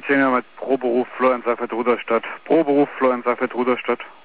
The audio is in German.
erzählen wir mal Pro Beruf Florian Seifert Rudolstadt. Pro Beruf Florian Seifert Rudolstadt.